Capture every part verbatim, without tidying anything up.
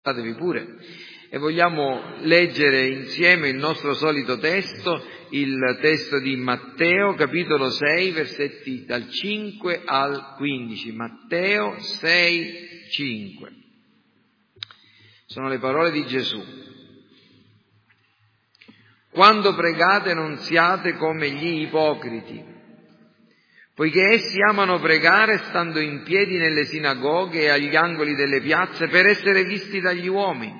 Fatevi pure. E vogliamo leggere insieme il nostro solito testo, il testo di Matteo, capitolo sei, versetti dal cinque al quindici. Matteo sei, cinque. Sono le parole di Gesù. Quando pregate non siate come gli ipocriti, poiché essi amano pregare stando in piedi nelle sinagoghe e agli angoli delle piazze per essere visti dagli uomini.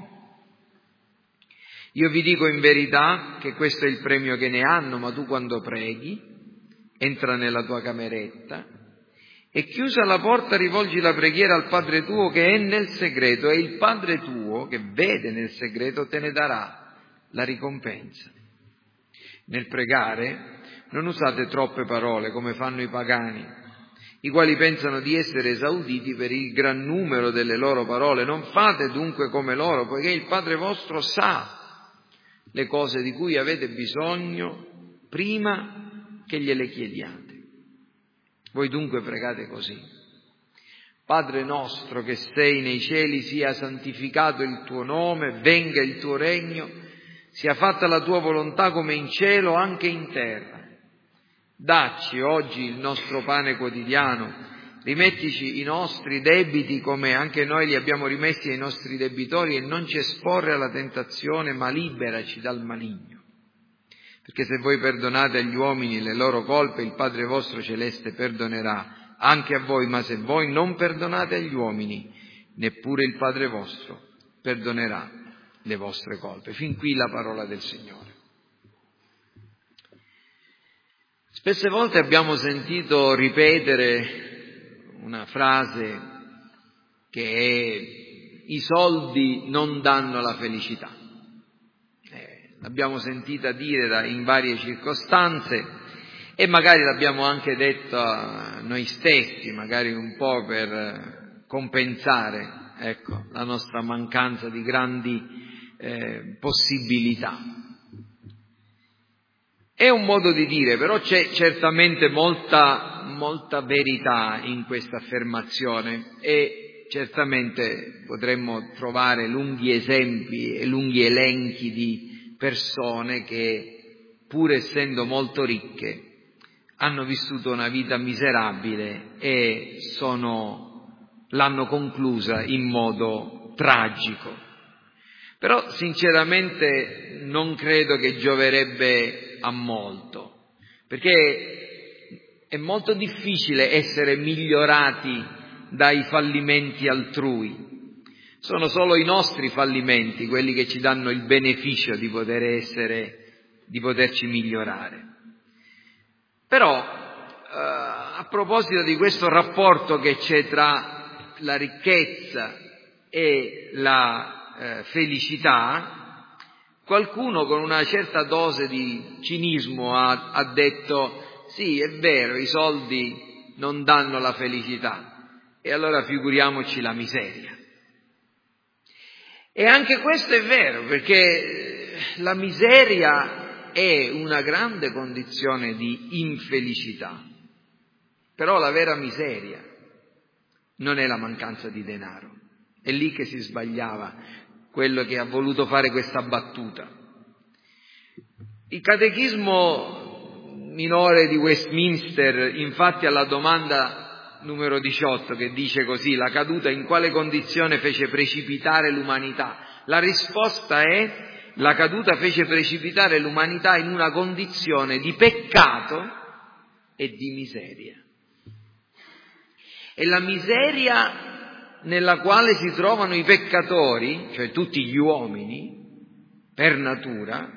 Io vi dico in verità che questo è il premio che ne hanno, ma tu quando preghi, entra nella tua cameretta e chiusa la porta rivolgi la preghiera al Padre tuo che è nel segreto, e il Padre tuo che vede nel segreto te ne darà la ricompensa. Nel pregare non usate troppe parole come fanno i pagani, i quali pensano di essere esauditi per il gran numero delle loro parole. Non fate dunque come loro, poiché il Padre vostro sa le cose di cui avete bisogno prima che gliele chiediate. Voi dunque pregate così: Padre nostro che sei nei cieli, sia santificato il tuo nome, venga il tuo regno, sia fatta la tua volontà come in cielo anche in terra. Dacci oggi il nostro pane quotidiano, rimettici i nostri debiti come anche noi li abbiamo rimessi ai nostri debitori, e non ci esporre alla tentazione, ma liberaci dal maligno. Perché se voi perdonate agli uomini le loro colpe, il Padre vostro celeste perdonerà anche a voi, ma se voi non perdonate agli uomini, neppure il Padre vostro perdonerà le vostre colpe. Fin qui la parola del Signore. Spesse volte abbiamo sentito ripetere una frase che è: i soldi non danno la felicità. Eh, l'abbiamo sentita dire da, in varie circostanze, e magari l'abbiamo anche detto a noi stessi, magari un po' per compensare, ecco, la nostra mancanza di grandi eh, possibilità. È un modo di dire, però c'è certamente molta, molta verità in questa affermazione, e certamente potremmo trovare lunghi esempi e lunghi elenchi di persone che, pur essendo molto ricche, hanno vissuto una vita miserabile e sono, l'hanno conclusa in modo tragico. Però sinceramente non credo che gioverebbe a molto, perché è molto difficile essere migliorati dai fallimenti altrui. Sono solo i nostri fallimenti quelli che ci danno il beneficio di poter essere, di poterci migliorare. Però eh, a proposito di questo rapporto che c'è tra la ricchezza e la eh, felicità, qualcuno con una certa dose di cinismo ha, ha detto: sì, è vero, i soldi non danno la felicità, e allora figuriamoci la miseria. E anche questo è vero, perché la miseria è una grande condizione di infelicità. Però la vera miseria non è la mancanza di denaro. È lì che si sbagliava quello che ha voluto fare questa battuta. Il catechismo minore di Westminster, infatti, alla domanda numero diciotto, che dice così: la caduta in quale condizione fece precipitare l'umanità? La risposta è: la caduta fece precipitare l'umanità in una condizione di peccato e di miseria. E la miseria nella quale si trovano i peccatori, cioè tutti gli uomini, per natura,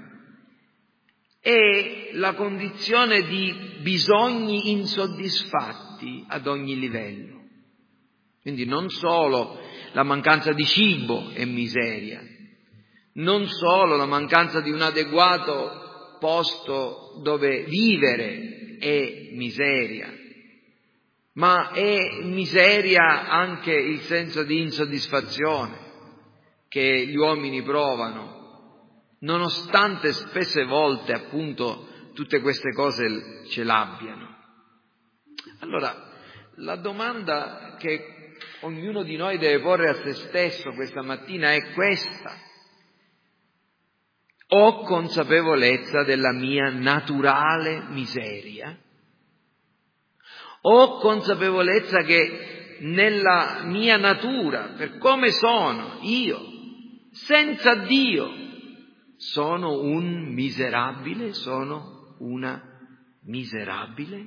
è la condizione di bisogni insoddisfatti ad ogni livello. Quindi non solo la mancanza di cibo è miseria, non solo la mancanza di un adeguato posto dove vivere è miseria, ma è miseria anche il senso di insoddisfazione che gli uomini provano, nonostante spesse volte appunto tutte queste cose ce l'abbiano. Allora, la domanda che ognuno di noi deve porre a se stesso questa mattina è questa. Ho consapevolezza della mia naturale miseria. Ho consapevolezza che nella mia natura, per come sono io, senza Dio, sono un miserabile, sono una miserabile.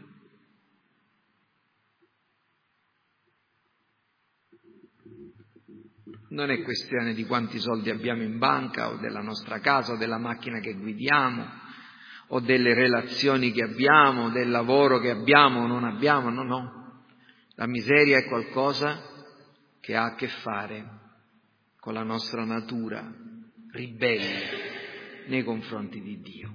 Non è questione di quanti soldi abbiamo in banca o della nostra casa o della macchina che guidiamo o delle relazioni che abbiamo, del lavoro che abbiamo o non abbiamo, no, no. La miseria è qualcosa che ha a che fare con la nostra natura ribelle nei confronti di Dio.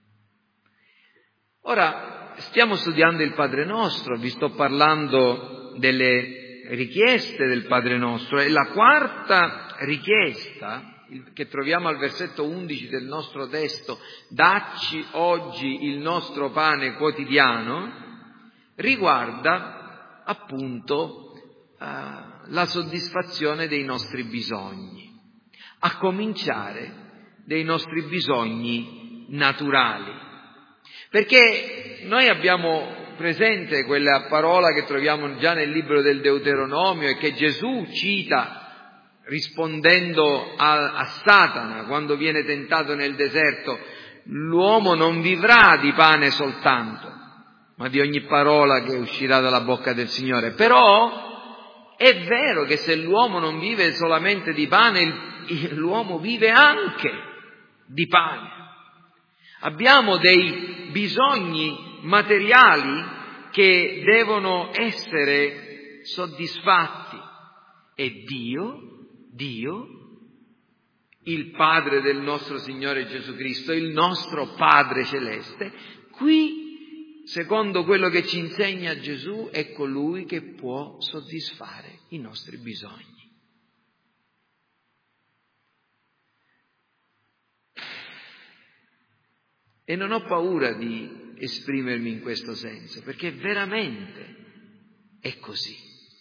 Ora, stiamo studiando il Padre Nostro, vi sto parlando delle richieste del Padre Nostro e la quarta richiesta che troviamo al versetto undici del nostro testo, dacci oggi il nostro pane quotidiano, riguarda appunto eh, la soddisfazione dei nostri bisogni, a cominciare dei nostri bisogni naturali, perché noi abbiamo presente quella parola che troviamo già nel libro del Deuteronomio e che Gesù cita rispondendo a, a Satana quando viene tentato nel deserto: l'uomo non vivrà di pane soltanto, ma di ogni parola che uscirà dalla bocca del Signore. Però è vero che se l'uomo non vive solamente di pane, il, l'uomo vive anche di pane. Abbiamo dei bisogni materiali che devono essere soddisfatti e Dio, Dio, il Padre del nostro Signore Gesù Cristo, il nostro Padre Celeste, qui, secondo quello che ci insegna Gesù, è colui che può soddisfare i nostri bisogni. E non ho paura di esprimermi in questo senso, perché veramente è così.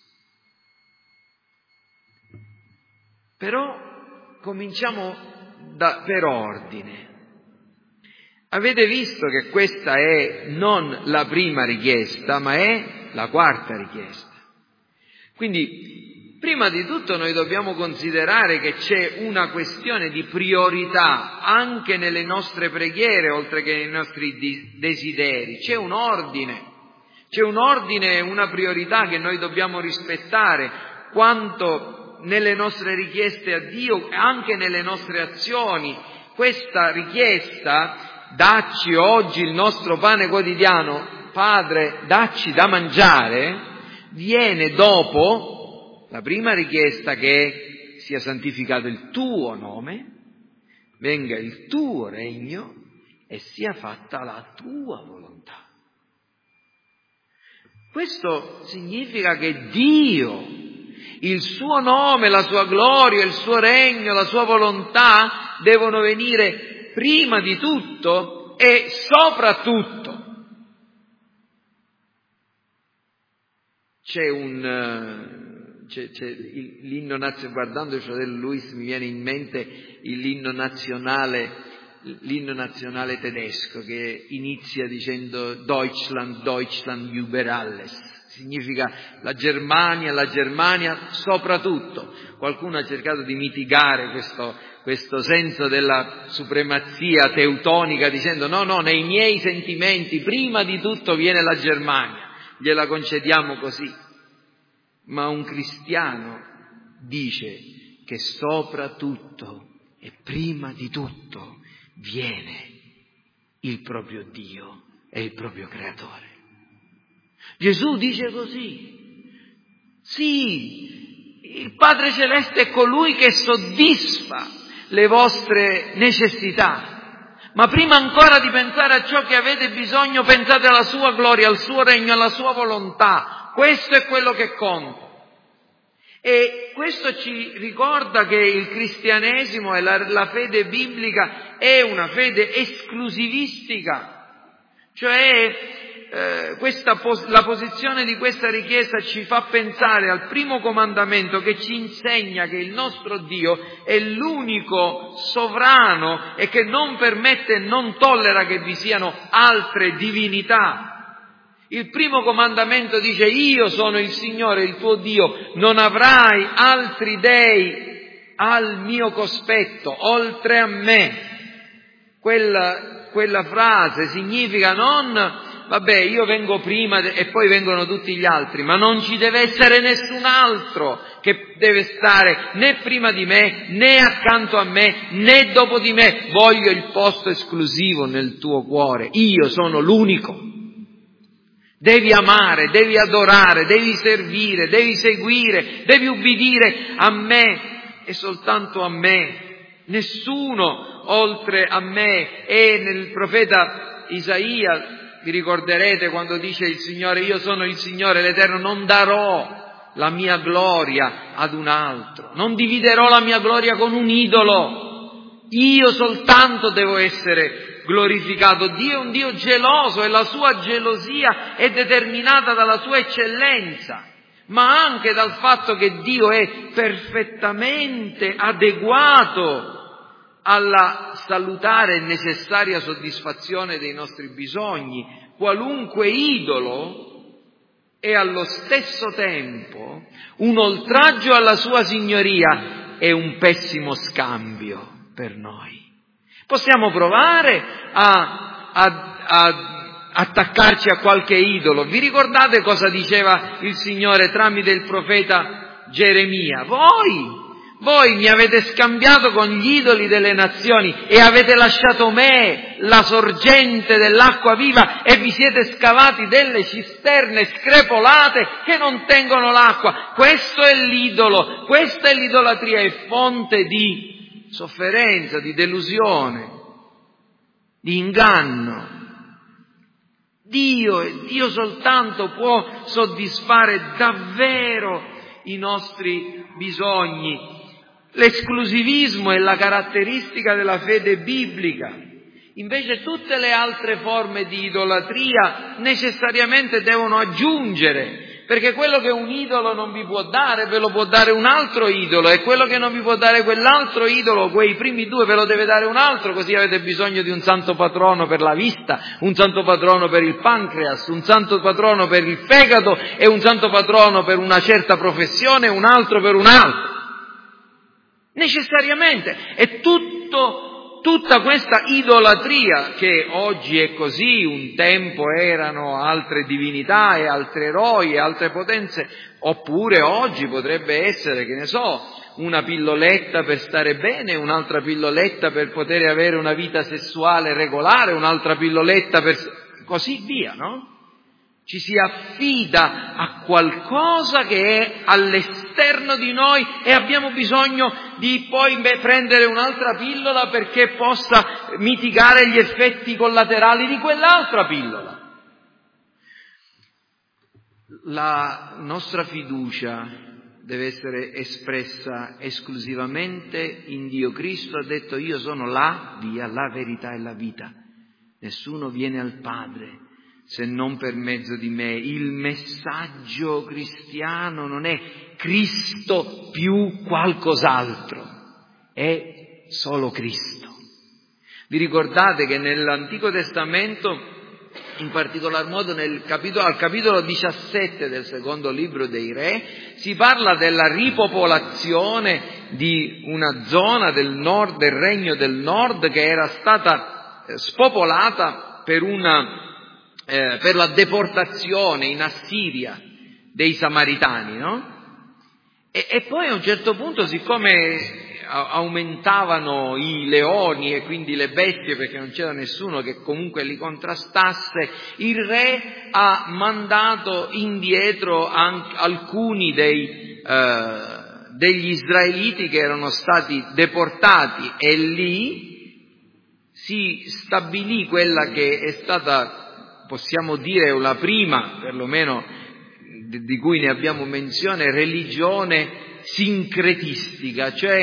Però cominciamo da, per ordine. Avete visto che questa è non la prima richiesta, ma è la quarta richiesta. Quindi, prima di tutto noi dobbiamo considerare che c'è una questione di priorità anche nelle nostre preghiere, oltre che nei nostri desideri. C'è un ordine, c'è un ordine e una priorità che noi dobbiamo rispettare quanto nelle nostre richieste a Dio, anche nelle nostre azioni. Questa richiesta, dacci oggi il nostro pane quotidiano, Padre, dacci da mangiare, viene dopo la prima richiesta, che sia santificato il tuo nome, venga il tuo regno e sia fatta la tua volontà. Questo significa che Dio, il suo nome, la sua gloria, il suo regno, la sua volontà devono venire prima di tutto e soprattutto. C'è un... C'è, c'è l'inno nazionale, guardando il fratello Luis mi viene in mente l'inno nazionale, l'inno nazionale tedesco che inizia dicendo Deutschland, Deutschland über alles, significa la Germania, la Germania soprattutto. Qualcuno ha cercato di mitigare questo, questo senso della supremazia teutonica dicendo no, no, nei miei sentimenti prima di tutto viene la Germania, gliela concediamo così. Ma un cristiano dice che soprattutto e prima di tutto viene il proprio Dio e il proprio Creatore. Gesù dice così. Sì, il Padre Celeste è colui che soddisfa le vostre necessità. Ma prima ancora di pensare a ciò che avete bisogno, pensate alla sua gloria, al suo regno, alla sua volontà. Questo è quello che conta. E questo ci ricorda che il cristianesimo e la, la fede biblica è una fede esclusivistica. Cioè eh, questa pos- la posizione di questa richiesta ci fa pensare al primo comandamento che ci insegna che il nostro Dio è l'unico sovrano e che non permette e non tollera che vi siano altre divinità. Il primo comandamento dice: io sono il Signore, il tuo Dio, non avrai altri dei al mio cospetto, oltre a me. Quella, quella frase significa non, vabbè, io vengo prima e poi vengono tutti gli altri, ma non ci deve essere nessun altro che deve stare né prima di me, né accanto a me, né dopo di me. Voglio il posto esclusivo nel tuo cuore. Io sono l'unico. Devi amare, devi adorare, devi servire, devi seguire, devi ubbidire a me e soltanto a me. Nessuno oltre a me. E nel profeta Isaia, vi ricorderete quando dice il Signore: io sono il Signore l'Eterno, non darò la mia gloria ad un altro, non dividerò la mia gloria con un idolo. Io soltanto devo essere glorificato. Dio è un Dio geloso e la sua gelosia è determinata dalla sua eccellenza, ma anche dal fatto che Dio è perfettamente adeguato alla salutare e necessaria soddisfazione dei nostri bisogni. Qualunque idolo è allo stesso tempo un oltraggio alla sua signoria e un pessimo scambio per noi. Possiamo provare a, a, a attaccarci a qualche idolo. Vi ricordate cosa diceva il Signore tramite il profeta Geremia? Voi, voi mi avete scambiato con gli idoli delle nazioni e avete lasciato me, la sorgente dell'acqua viva, e vi siete scavati delle cisterne screpolate che non tengono l'acqua. Questo è l'idolo, questa è l'idolatria, è fonte di sofferenza, di delusione, di inganno. Dio e Dio soltanto può soddisfare davvero i nostri bisogni. L'esclusivismo è la caratteristica della fede biblica. Invece tutte le altre forme di idolatria necessariamente devono aggiungere, perché quello che un idolo non vi può dare, ve lo può dare un altro idolo, e quello che non vi può dare quell'altro idolo, quei primi due, ve lo deve dare un altro. Così avete bisogno di un santo patrono per la vista, un santo patrono per il pancreas, un santo patrono per il fegato e un santo patrono per una certa professione, un altro per un altro. Necessariamente. È tutto Tutta questa idolatria, che oggi è così, un tempo erano altre divinità e altri eroi e altre potenze, oppure oggi potrebbe essere, che ne so, una pilloletta per stare bene, un'altra pilloletta per poter avere una vita sessuale regolare, un'altra pilloletta per così via, no? Ci si affida a qualcosa che è all'esterno di noi e abbiamo bisogno di poi prendere un'altra pillola perché possa mitigare gli effetti collaterali di quell'altra pillola. La nostra fiducia deve essere espressa esclusivamente in Dio. Cristo ha detto: io sono la via, la verità e la vita. Nessuno viene al Padre se non per mezzo di me. Il messaggio cristiano non è Cristo più qualcos'altro, è solo Cristo. Vi ricordate che nell'Antico Testamento, in particolar modo nel capitolo, al capitolo diciassette del secondo libro dei Re, si parla della ripopolazione di una zona del nord, del regno del nord, che era stata spopolata per una Eh, per la deportazione in Assiria dei Samaritani, no? E, e poi a un certo punto, siccome aumentavano i leoni e quindi le bestie, perché non c'era nessuno che comunque li contrastasse, il re ha mandato indietro anche alcuni dei, eh, degli israeliti che erano stati deportati, e lì si stabilì quella che è stata, possiamo dire, la prima, perlomeno di cui ne abbiamo menzione, religione sincretistica, cioè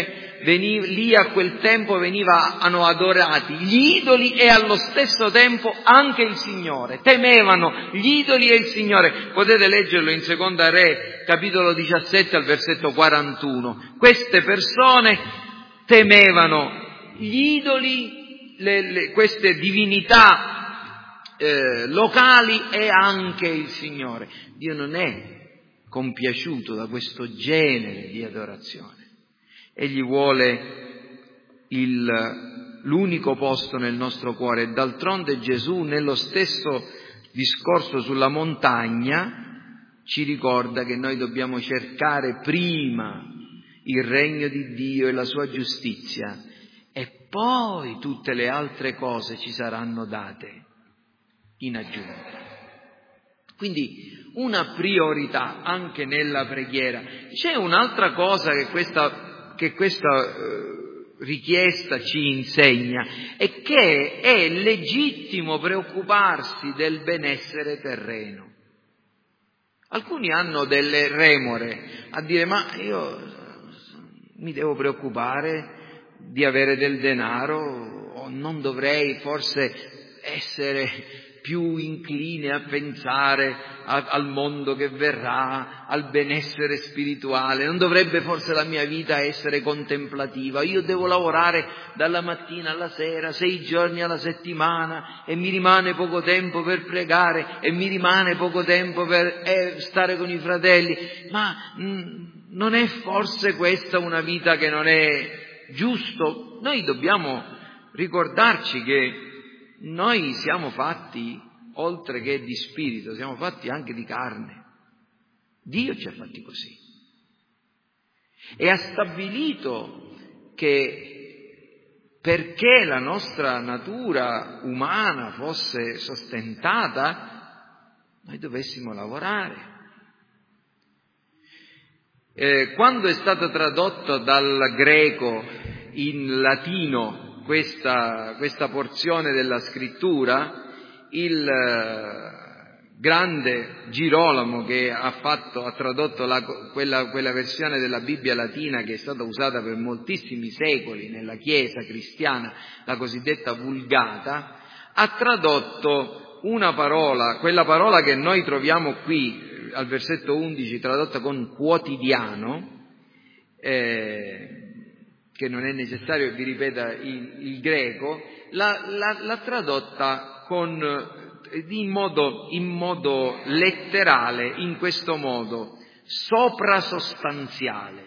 veniva, lì a quel tempo venivano adorati gli idoli e allo stesso tempo anche il Signore. Temevano gli idoli e il Signore. Potete leggerlo in Seconda Re, capitolo diciassette al versetto quarantuno. Queste persone temevano gli idoli, le, le, queste divinità eh, locali e anche il Signore. Dio non è compiaciuto da questo genere di adorazione. Egli vuole il, l'unico posto nel nostro cuore. D'altronde Gesù, nello stesso discorso sulla montagna, ci ricorda che noi dobbiamo cercare prima il regno di Dio e la sua giustizia, e poi tutte le altre cose ci saranno date in aggiunta. Quindi una priorità anche nella preghiera. C'è un'altra cosa che questa, che questa eh, richiesta ci insegna, è che è legittimo preoccuparsi del benessere terreno. Alcuni hanno delle remore a dire: ma io mi devo preoccupare di avere del denaro, o non dovrei forse essere più incline a pensare a, al mondo che verrà, al benessere spirituale, non dovrebbe forse la mia vita essere contemplativa? Io devo lavorare dalla mattina alla sera, sei giorni alla settimana, e mi rimane poco tempo per pregare, e mi rimane poco tempo per eh, stare con i fratelli. Ma mh, non è forse questa una vita che non è giusto? Noi dobbiamo ricordarci che noi siamo fatti, oltre che di spirito, siamo fatti anche di carne. Dio ci ha fatti così. E ha stabilito che perché la nostra natura umana fosse sostentata, noi dovessimo lavorare. Eh, quando è stato tradotto dal greco in latino Questa, questa porzione della scrittura, il uh, grande Girolamo, che ha fatto, ha tradotto la, quella, quella versione della Bibbia latina che è stata usata per moltissimi secoli nella Chiesa cristiana, la cosiddetta Vulgata, ha tradotto una parola, quella parola che noi troviamo qui al versetto undici, tradotta con quotidiano, eh, che non è necessario che vi ripeta il, il greco, l'ha, l'ha, l'ha tradotta con, in, modo, in modo letterale, in questo modo, soprasostanziale.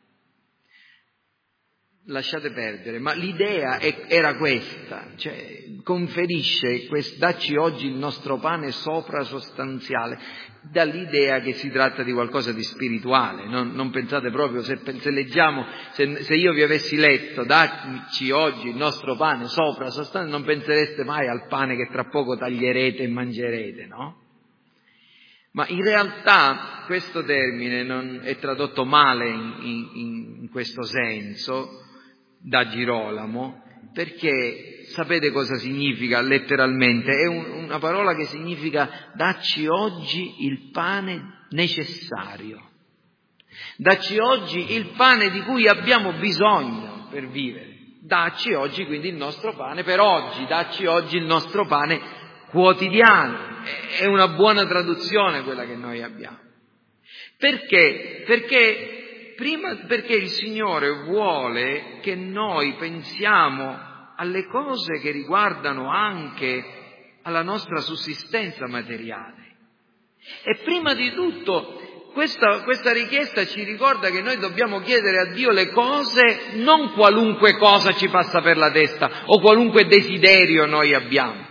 Lasciate perdere, ma l'idea è, era questa, cioè conferisce, quest, dacci oggi il nostro pane soprasostanziale, dall'idea che si tratta di qualcosa di spirituale. Non, non pensate proprio, se, se leggiamo, se, se io vi avessi letto dacci oggi il nostro pane soprasostanziale, non pensereste mai al pane che tra poco taglierete e mangerete, no? Ma in realtà questo termine non è tradotto male in, in, in questo senso da Girolamo, perché sapete cosa significa letteralmente? È un, una parola che significa dacci oggi il pane necessario, dacci oggi il pane di cui abbiamo bisogno per vivere, dacci oggi quindi il nostro pane per oggi, dacci oggi il nostro pane quotidiano. È una buona traduzione quella che noi abbiamo. Perché? Perché prima perché il Signore vuole che noi pensiamo alle cose che riguardano anche alla nostra sussistenza materiale. E prima di tutto questa, questa richiesta ci ricorda che noi dobbiamo chiedere a Dio le cose, non qualunque cosa ci passa per la testa o qualunque desiderio noi abbiamo.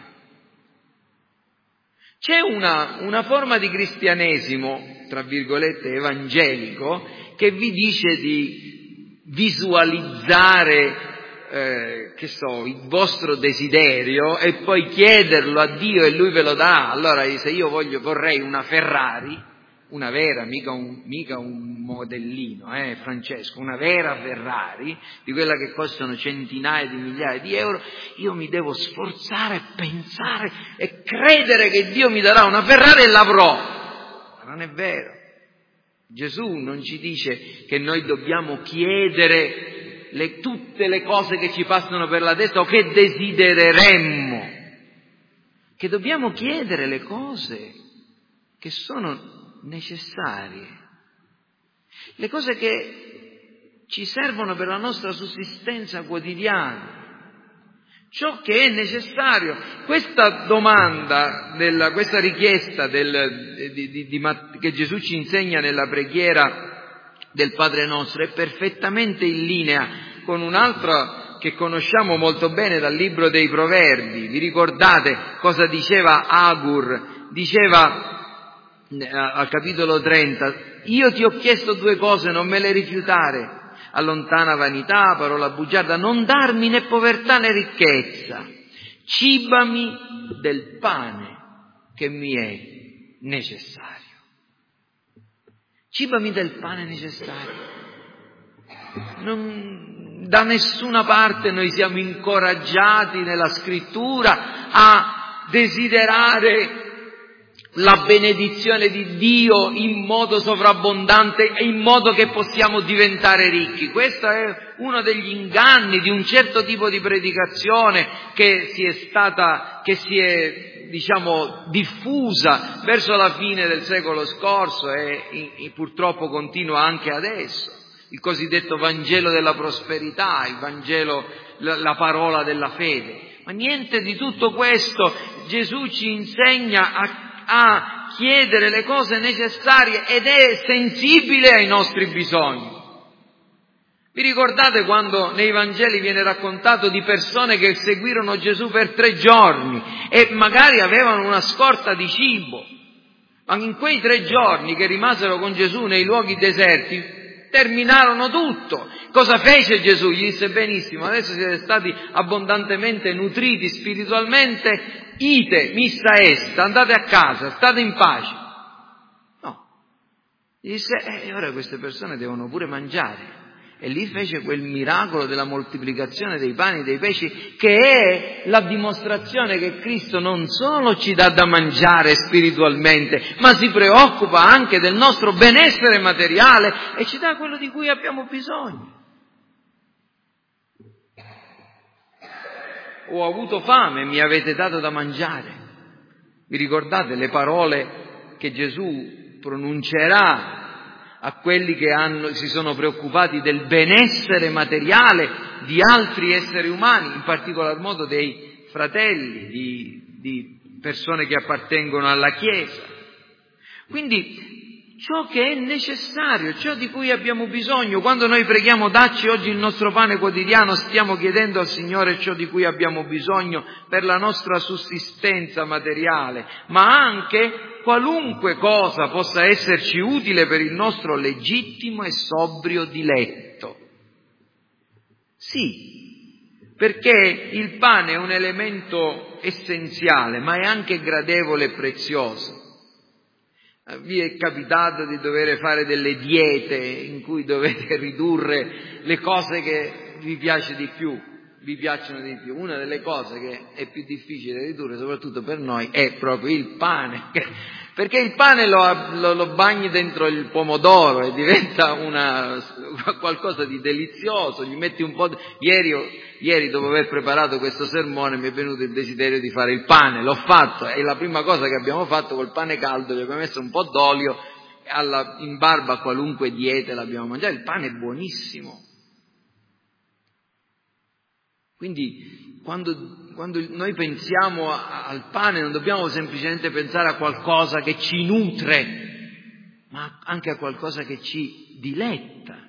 C'è una, una forma di cristianesimo, tra virgolette, evangelico, che vi dice di visualizzare, eh, che so, il vostro desiderio e poi chiederlo a Dio e Lui ve lo dà. Allora, se io voglio, vorrei una Ferrari, una vera, mica un, mica un modellino, eh, Francesco, una vera Ferrari, di quella che costano centinaia di migliaia di euro, io mi devo sforzare, pensare e credere che Dio mi darà una Ferrari e l'avrò. Ma non è vero. Gesù non ci dice che noi dobbiamo chiedere le, tutte le cose che ci passano per la testa o che desidereremmo, che dobbiamo chiedere le cose che sono necessarie, le cose che ci servono per la nostra sussistenza quotidiana, ciò che è necessario. Questa domanda, della, questa richiesta del, di, di, di, che Gesù ci insegna nella preghiera del Padre Nostro è perfettamente in linea con un'altra che conosciamo molto bene dal libro dei Proverbi. Vi ricordate cosa diceva Agur? Diceva al capitolo trenta: io ti ho chiesto due cose, non me le rifiutare. Allontana vanità, parola bugiarda, non darmi né povertà né ricchezza. Cibami del pane che mi è necessario. Cibami del pane necessario. Non, da nessuna parte noi siamo incoraggiati nella Scrittura a desiderare la benedizione di Dio in modo sovrabbondante e in modo che possiamo diventare ricchi. Questo è uno degli inganni di un certo tipo di predicazione che si è stata, che si è, diciamo, diffusa verso la fine del secolo scorso e, e purtroppo continua anche adesso. Il cosiddetto Vangelo della prosperità, il Vangelo, la, la parola della fede. Ma niente di tutto questo. Gesù ci insegna a a chiedere le cose necessarie ed è sensibile ai nostri bisogni. Vi ricordate quando nei Vangeli viene raccontato di persone che seguirono Gesù per tre giorni e magari avevano una scorta di cibo, ma in quei tre giorni che rimasero con Gesù nei luoghi deserti terminarono tutto. Cosa fece Gesù? Gli disse: benissimo, adesso siete stati abbondantemente nutriti spiritualmente, ite, missa est, andate a casa, state in pace. No. Gli disse: e eh, ora queste persone devono pure mangiare. E lì fece quel miracolo della moltiplicazione dei pani e dei pesci, che è la dimostrazione che Cristo non solo ci dà da mangiare spiritualmente, ma si preoccupa anche del nostro benessere materiale e ci dà quello di cui abbiamo bisogno. Ho avuto fame e mi avete dato da mangiare. Vi ricordate le parole che Gesù pronuncerà a quelli che hanno, si sono preoccupati del benessere materiale di altri esseri umani, in particolar modo dei fratelli, di, di persone che appartengono alla Chiesa. Quindi ciò che è necessario, ciò di cui abbiamo bisogno, quando noi preghiamo dacci oggi il nostro pane quotidiano, stiamo chiedendo al Signore ciò di cui abbiamo bisogno per la nostra sussistenza materiale, ma anche qualunque cosa possa esserci utile per il nostro legittimo e sobrio diletto. Sì, perché il pane è un elemento essenziale, ma è anche gradevole e prezioso. Vi è capitato di dover fare delle diete in cui dovete ridurre le cose che vi piace di più, vi piacciono di più. Una delle cose che è più difficile ridurre, soprattutto per noi, è proprio il pane, perché il pane lo, lo, lo bagni dentro il pomodoro e diventa una, qualcosa di delizioso, gli metti un po' di... Ieri, ieri dopo aver preparato questo sermone mi è venuto il desiderio di fare il pane, l'ho fatto, è la prima cosa che abbiamo fatto col pane caldo, gli abbiamo messo un po' d'olio, alla, in barba a qualunque dieta l'abbiamo mangiato, il pane è buonissimo. Quindi quando, quando noi pensiamo a, al pane non dobbiamo semplicemente pensare a qualcosa che ci nutre, ma anche a qualcosa che ci diletta.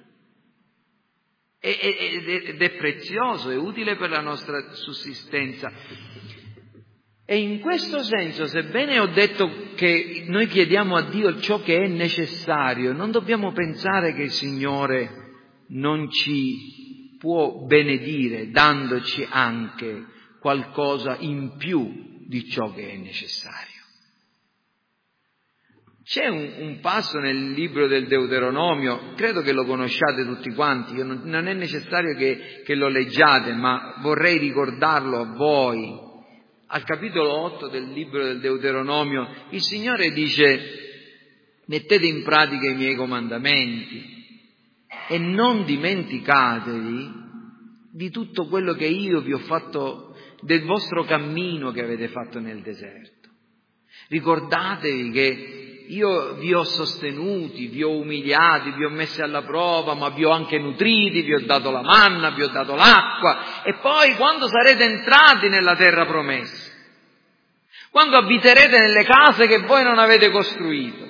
Ed è prezioso, è utile per la nostra sussistenza. E in questo senso, sebbene ho detto che noi chiediamo a Dio ciò che è necessario, non dobbiamo pensare che il Signore non ci può benedire dandoci anche qualcosa in più di ciò che è necessario. C'è un, un passo nel libro del Deuteronomio, credo che lo conosciate tutti quanti, io non, non è necessario che, che lo leggiate, ma vorrei ricordarlo a voi. Al capitolo otto del libro del Deuteronomio il Signore dice: mettete in pratica i miei comandamenti e non dimenticatevi di tutto quello che io vi ho fatto, del vostro cammino che avete fatto nel deserto. Ricordatevi che io vi ho sostenuti, vi ho umiliati, vi ho messi alla prova, ma vi ho anche nutriti, vi ho dato la manna, vi ho dato l'acqua. E poi quando sarete entrati nella terra promessa, quando abiterete nelle case che voi non avete costruito,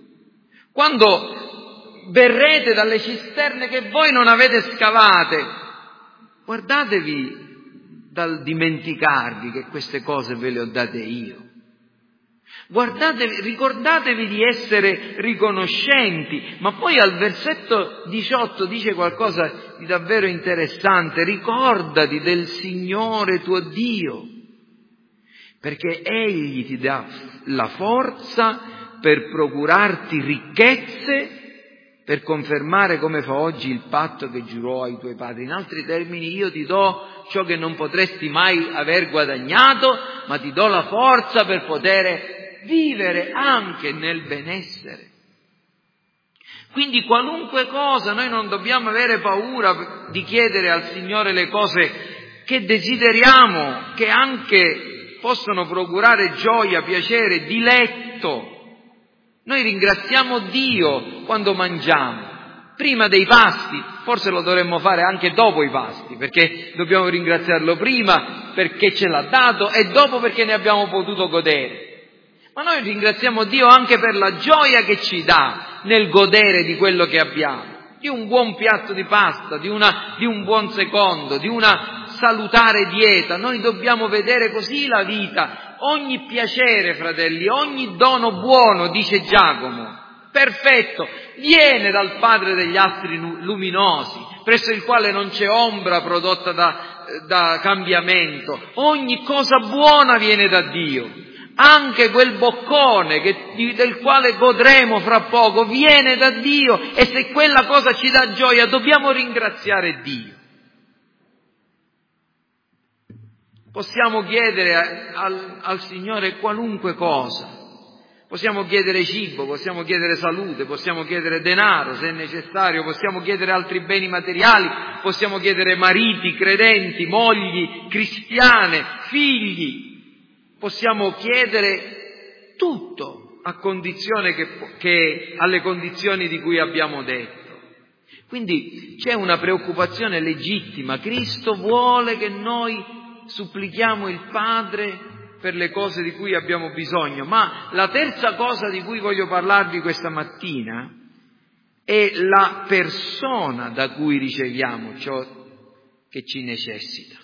quando berrete dalle cisterne che voi non avete scavate, guardatevi dal dimenticarvi che queste cose ve le ho date io. Guardatevi, ricordatevi di essere riconoscenti, ma poi al versetto diciotto dice qualcosa di davvero interessante: ricordati del Signore tuo Dio, perché Egli ti dà la forza per procurarti ricchezze, per confermare come fa oggi il patto che giurò ai tuoi padri. In altri termini, io ti do ciò che non potresti mai aver guadagnato, ma ti do la forza per poter vivere anche nel benessere. Quindi qualunque cosa, noi non dobbiamo avere paura di chiedere al Signore le cose che desideriamo, che anche possono procurare gioia, piacere, diletto. Noi ringraziamo Dio quando mangiamo, prima dei pasti, forse lo dovremmo fare anche dopo i pasti, perché dobbiamo ringraziarlo prima perché ce l'ha dato e dopo perché ne abbiamo potuto godere. Ma noi ringraziamo Dio anche per la gioia che ci dà nel godere di quello che abbiamo, di un buon piatto di pasta, di, una, di un buon secondo, di una salutare dieta. Noi dobbiamo vedere così la vita. Ogni piacere, fratelli, ogni dono buono, dice Giacomo, perfetto, viene dal Padre degli astri luminosi, presso il quale non c'è ombra prodotta da, da cambiamento. Ogni cosa buona viene da Dio. Anche quel boccone che, del quale godremo fra poco viene da Dio, e se quella cosa ci dà gioia dobbiamo ringraziare Dio. Possiamo chiedere al, al Signore qualunque cosa, possiamo chiedere cibo, possiamo chiedere salute, possiamo chiedere denaro se è necessario, possiamo chiedere altri beni materiali, possiamo chiedere mariti credenti, mogli cristiane, figli. Possiamo chiedere tutto a condizione che, che alle condizioni di cui abbiamo detto. Quindi c'è una preoccupazione legittima. Cristo vuole che noi supplichiamo il Padre per le cose di cui abbiamo bisogno. Ma la terza cosa di cui voglio parlarvi questa mattina è la persona da cui riceviamo ciò che ci necessita.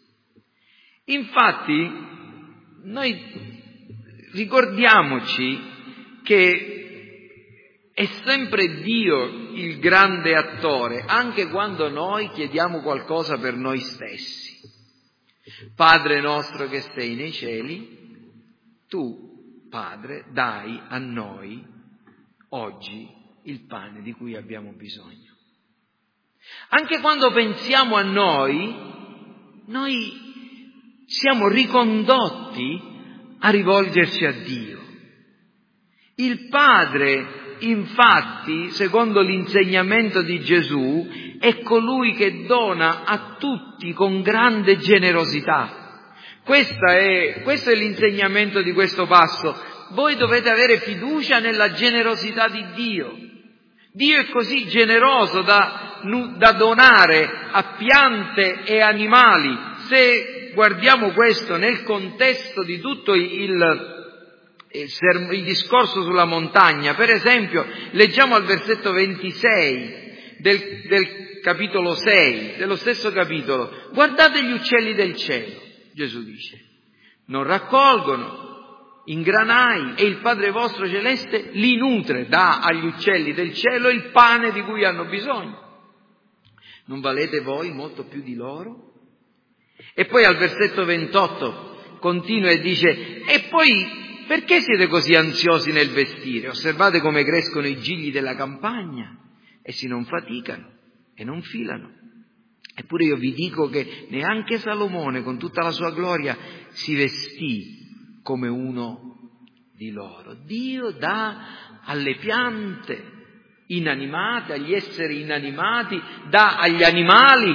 Infatti, noi ricordiamoci che è sempre Dio il grande attore, anche quando noi chiediamo qualcosa per noi stessi. Padre nostro che sei nei cieli, tu, Padre, dai a noi oggi il pane di cui abbiamo bisogno. Anche quando pensiamo a noi, noi siamo ricondotti a rivolgerci a Dio. Il Padre, infatti, secondo l'insegnamento di Gesù, è colui che dona a tutti con grande generosità. Questa è, questo è l'insegnamento di questo passo. Voi dovete avere fiducia nella generosità di Dio. Dio è così generoso da, da donare a piante e animali. Se guardiamo questo nel contesto di tutto il, il, il discorso sulla montagna, per esempio, leggiamo al versetto ventisei del, del capitolo sei, dello stesso capitolo: guardate gli uccelli del cielo, Gesù dice, non raccolgono in granai e il Padre vostro celeste li nutre, dà agli uccelli del cielo il pane di cui hanno bisogno. Non valete voi molto più di loro? E poi al versetto ventotto continua e dice: e poi perché siete così ansiosi nel vestire? Osservate come crescono i gigli della campagna, essi non faticano e non filano. Eppure io vi dico che neanche Salomone con tutta la sua gloria si vestì come uno di loro. Dio dà alle piante inanimate, agli esseri inanimati, dà agli animali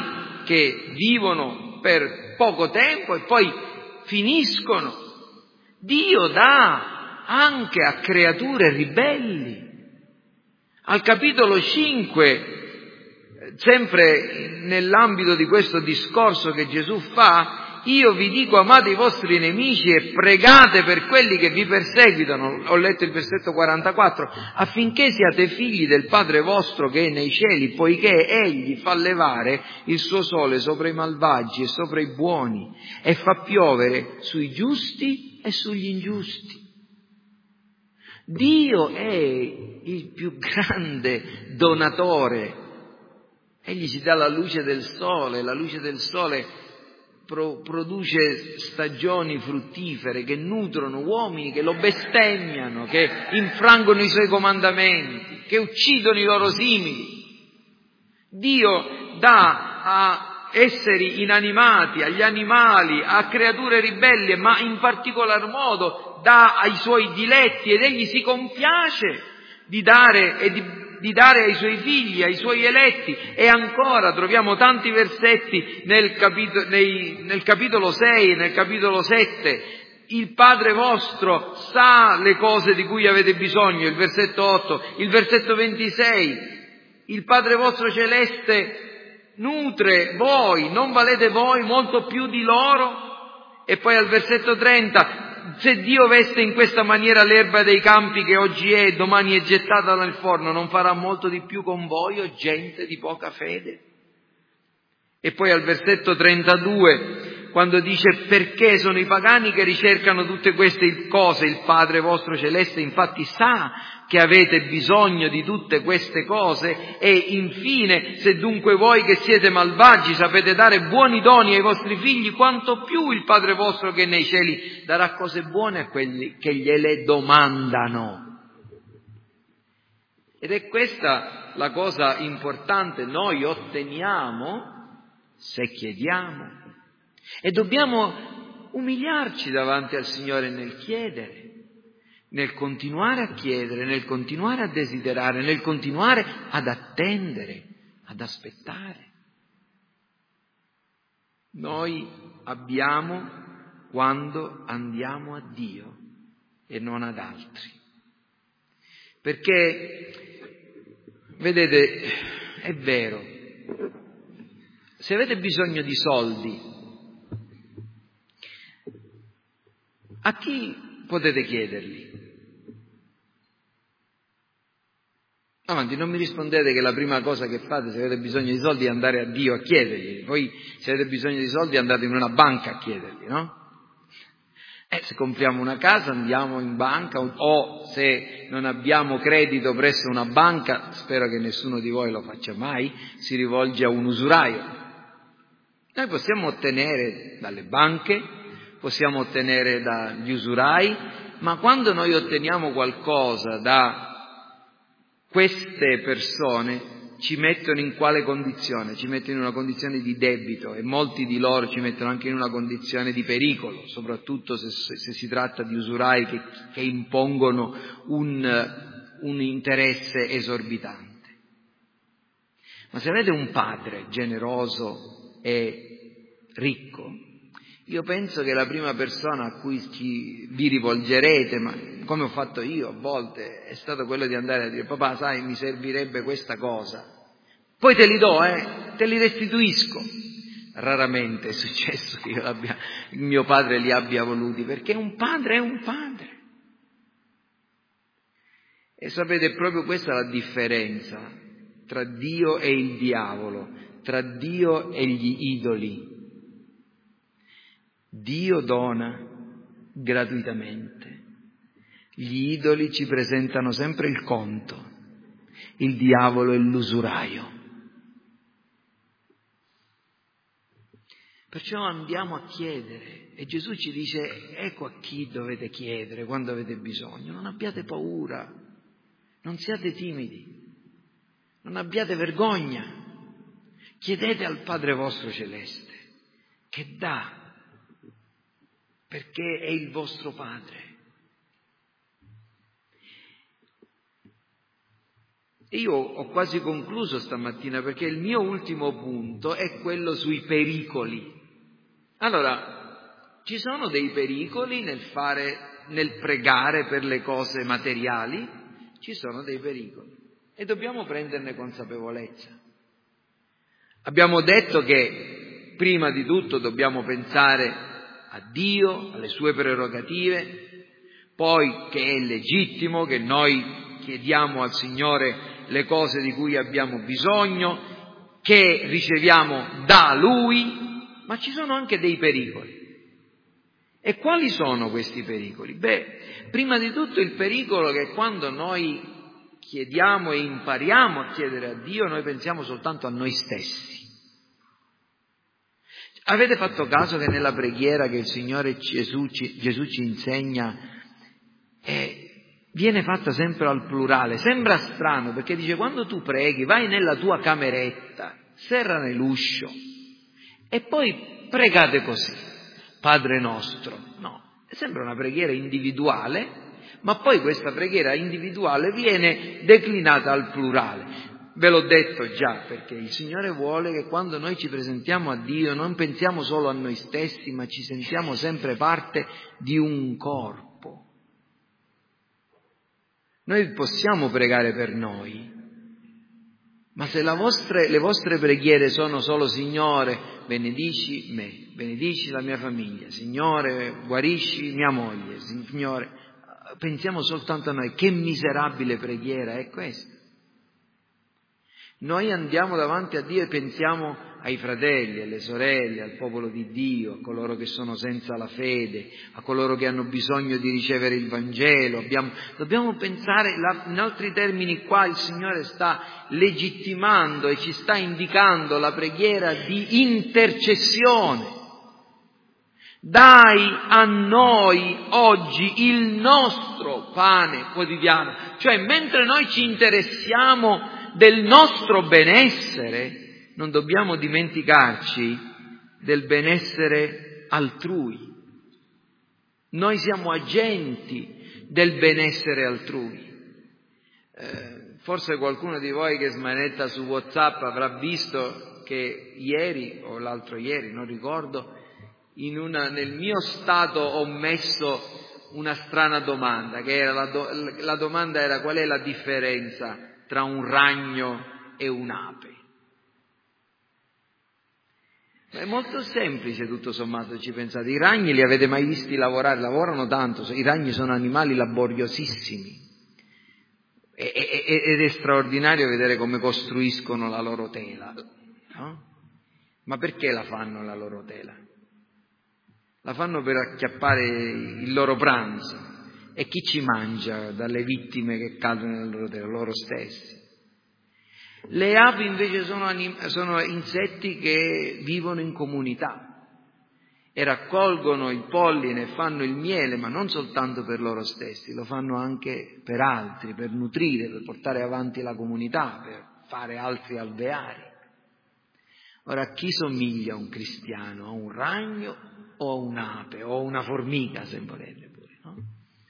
che vivono per poco tempo e poi finiscono. Dio dà anche a creature ribelli. Al capitolo cinque, sempre nell'ambito di questo discorso che Gesù fa, io vi dico amate i vostri nemici e pregate per quelli che vi perseguitano, ho letto il versetto quarantaquattro, affinché siate figli del Padre vostro che è nei cieli, poiché Egli fa levare il suo sole sopra i malvagi e sopra i buoni e fa piovere sui giusti e sugli ingiusti. Dio è il più grande donatore. Egli ci dà la luce del sole, la luce del sole pro- produce stagioni fruttifere che nutrono uomini che lo bestemmiano, che infrangono i suoi comandamenti, che uccidono i loro simili. Dio dà a esseri inanimati, agli animali, a creature ribelli, ma in particolar modo dà ai suoi diletti ed egli si compiace di dare e di, di dare ai suoi figli, ai suoi eletti. E ancora troviamo tanti versetti nel, capito, nei, nel capitolo sei, nel capitolo sette. Il Padre vostro sa le cose di cui avete bisogno, il versetto otto, il versetto ventisei. Il Padre vostro celeste nutre voi, non valete voi molto più di loro? E poi al versetto trenta, se Dio veste in questa maniera l'erba dei campi che oggi è e domani è gettata nel forno, non farà molto di più con voi, o gente di poca fede? E poi al versetto trentadue, quando dice perché sono i pagani che ricercano tutte queste cose, il Padre vostro celeste infatti sa che avete bisogno di tutte queste cose. E infine, se dunque voi che siete malvagi sapete dare buoni doni ai vostri figli, quanto più il Padre vostro che è nei cieli darà cose buone a quelli che gliele domandano. Ed è questa la cosa importante: noi otteniamo se chiediamo, e dobbiamo umiliarci davanti al Signore nel chiedere, nel continuare a chiedere, nel continuare a desiderare, nel continuare ad attendere, ad aspettare. Noi abbiamo quando andiamo a Dio e non ad altri. Perché, vedete, è vero, se avete bisogno di soldi, a chi potete chiederli? Avanti, non mi rispondete che la prima cosa che fate se avete bisogno di soldi è andare a Dio a chiederli, poi se avete bisogno di soldi andate in una banca a chiederli, no? Eh, se compriamo una casa andiamo in banca, o se non abbiamo credito presso una banca, spero che nessuno di voi lo faccia mai, si rivolge a un usuraio. Noi possiamo ottenere dalle banche, possiamo ottenere dagli usurai, ma quando noi otteniamo qualcosa da queste persone ci mettono in quale condizione? Ci mettono in una condizione di debito, e molti di loro ci mettono anche in una condizione di pericolo, soprattutto se, se, se si tratta di usurai che, che impongono un, un interesse esorbitante. Ma se avete un padre generoso e ricco, io penso che la prima persona a cui ci, vi rivolgerete, ma come ho fatto io a volte, è stato quello di andare a dire: papà, sai, mi servirebbe questa cosa, poi te li do, eh, te li restituisco. Raramente è successo che io abbia, il mio padre li abbia voluti, perché un padre è un padre. E sapete, è proprio questa la differenza tra Dio e il diavolo, tra Dio e gli idoli. Dio dona gratuitamente, gli idoli ci presentano sempre il conto, il diavolo è l'usuraio. Perciò andiamo a chiedere, e Gesù ci dice: ecco a chi dovete chiedere quando avete bisogno. Non abbiate paura, non siate timidi, non abbiate vergogna, chiedete al Padre vostro celeste che dà, perché è il vostro Padre. E io ho quasi concluso stamattina, perché il mio ultimo punto è quello sui pericoli. Allora, ci sono dei pericoli nel fare, nel pregare per le cose materiali, ci sono dei pericoli e dobbiamo prenderne consapevolezza. Abbiamo detto che prima di tutto dobbiamo pensare a Dio, alle sue prerogative, poi che è legittimo che noi chiediamo al Signore le cose di cui abbiamo bisogno, che riceviamo da Lui, ma ci sono anche dei pericoli. E quali sono questi pericoli? Beh, prima di tutto il pericolo che quando noi chiediamo e impariamo a chiedere a Dio, noi pensiamo soltanto a noi stessi. Avete fatto caso che nella preghiera che il Signore Gesù ci, Gesù ci insegna eh, viene fatta sempre al plurale? Sembra strano, perché dice: quando tu preghi vai nella tua cameretta, serra nell'uscio e poi pregate così, Padre nostro. No, sembra una preghiera individuale, ma poi questa preghiera individuale viene declinata al plurale. Ve l'ho detto già, perché il Signore vuole che quando noi ci presentiamo a Dio non pensiamo solo a noi stessi, ma ci sentiamo sempre parte di un corpo. Noi possiamo pregare per noi, ma se la vostre, le vostre preghiere sono solo: Signore, benedici me, benedici la mia famiglia, Signore, guarisci mia moglie, Signore, pensiamo soltanto a noi. Che miserabile preghiera è questa. Noi andiamo davanti a Dio e pensiamo ai fratelli, alle sorelle, al popolo di Dio, a coloro che sono senza la fede, a coloro che hanno bisogno di ricevere il Vangelo. Abbiamo, dobbiamo pensare, in altri termini, qua il Signore sta legittimando e ci sta indicando la preghiera di intercessione. Dai a noi oggi il nostro pane quotidiano. Cioè, mentre noi ci interessiamo del nostro benessere, non dobbiamo dimenticarci del benessere altrui. Noi siamo agenti del benessere altrui. Eh, forse qualcuno di voi che smanetta su WhatsApp avrà visto che ieri o l'altro ieri, non ricordo, in una, nel mio stato ho messo una strana domanda, che era la, do, la domanda era: qual è la differenza tra un ragno e un'ape? È molto semplice, tutto sommato, ci pensate. I ragni li avete mai visti lavorare? Lavorano tanto. I ragni sono animali laboriosissimi e, e, ed è straordinario vedere come costruiscono la loro tela, no? Ma perché la fanno la loro tela? La fanno per acchiappare il loro pranzo. E chi ci mangia dalle vittime che cadono nella loro tela? Loro stessi. Le api invece sono, anim- sono insetti che vivono in comunità e raccolgono il polline e fanno il miele, ma non soltanto per loro stessi, lo fanno anche per altri, per nutrire, per portare avanti la comunità, per fare altri alveari. Ora, a chi somiglia un cristiano? A un ragno o a un'ape o a una formica, se volete pure, no?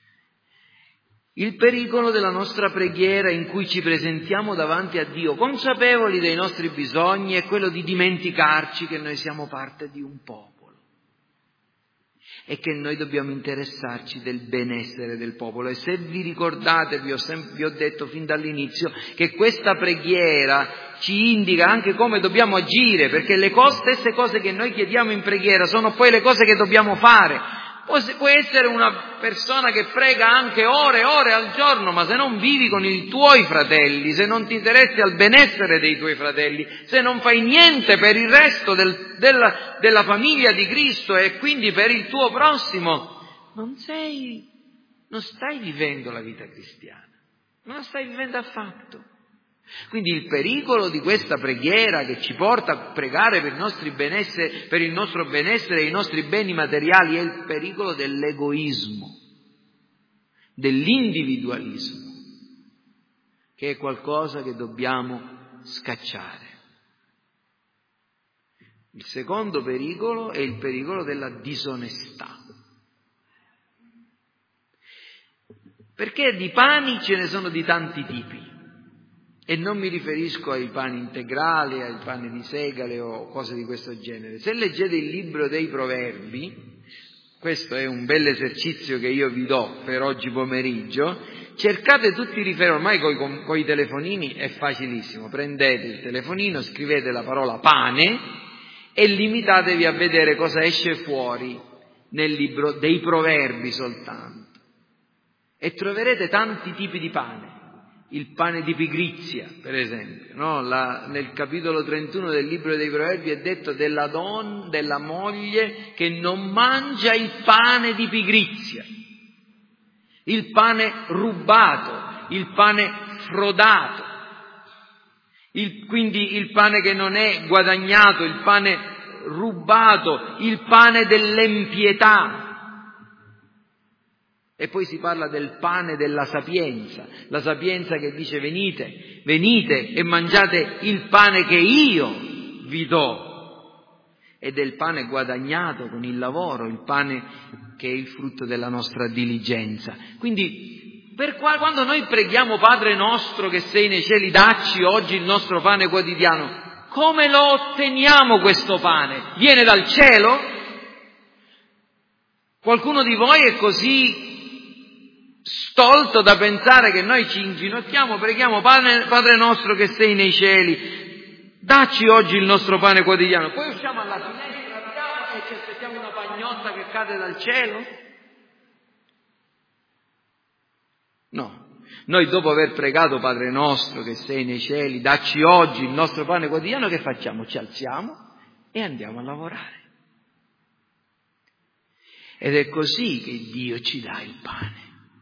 Il pericolo della nostra preghiera in cui ci presentiamo davanti a Dio, consapevoli dei nostri bisogni, è quello di dimenticarci che noi siamo parte di un popolo e che noi dobbiamo interessarci del benessere del popolo. E se vi ricordate, vi ho, sempre, vi ho detto fin dall'inizio che questa preghiera ci indica anche come dobbiamo agire, perché le cose, stesse cose che noi chiediamo in preghiera sono poi le cose che dobbiamo fare. Puoi essere una persona che prega anche ore e ore al giorno, ma se non vivi con i tuoi fratelli, se non ti interessi al benessere dei tuoi fratelli, se non fai niente per il resto del, della, della famiglia di Cristo e quindi per il tuo prossimo, non sei, non stai vivendo la vita cristiana, non la stai vivendo affatto. Quindi il pericolo di questa preghiera che ci porta a pregare per, i nostri benessere, per il nostro benessere e i nostri beni materiali è il pericolo dell'egoismo, dell'individualismo, che è qualcosa che dobbiamo scacciare. Il secondo pericolo è il pericolo della disonestà. Perché di pani ce ne sono di tanti tipi. E non mi riferisco ai pani integrali, ai pani di segale o cose di questo genere. Se leggete il libro dei Proverbi, questo è un bel esercizio che io vi do per oggi pomeriggio, cercate tutti i riferimenti, ormai coi, coi telefonini è facilissimo, prendete il telefonino, scrivete la parola pane e limitatevi a vedere cosa esce fuori nel libro dei Proverbi soltanto. E troverete tanti tipi di pane. Il pane di pigrizia, per esempio, no? La, nel capitolo trentuno del libro dei Proverbi è detto della donna, della moglie che non mangia il pane di pigrizia, il pane rubato, il pane frodato, il, quindi il pane che non è guadagnato, il pane rubato, il pane dell'empietà. E poi si parla del pane della sapienza, la sapienza che dice venite, venite e mangiate il pane che io vi do. Ed è il pane guadagnato con il lavoro, il pane che è il frutto della nostra diligenza. Quindi per qua, quando noi preghiamo Padre nostro che sei nei cieli, dacci oggi il nostro pane quotidiano, come lo otteniamo questo pane? Viene dal cielo? Qualcuno di voi è così stolto da pensare che noi ci inginocchiamo, preghiamo Padre, Padre nostro che sei nei cieli, dacci oggi il nostro pane quotidiano, poi usciamo alla finestra, apriamo e ci aspettiamo una pagnotta che cade dal cielo? No, noi dopo aver pregato Padre nostro che sei nei cieli, dacci oggi il nostro pane quotidiano, che facciamo? Ci alziamo e andiamo a lavorare. Ed è così che Dio ci dà il pane.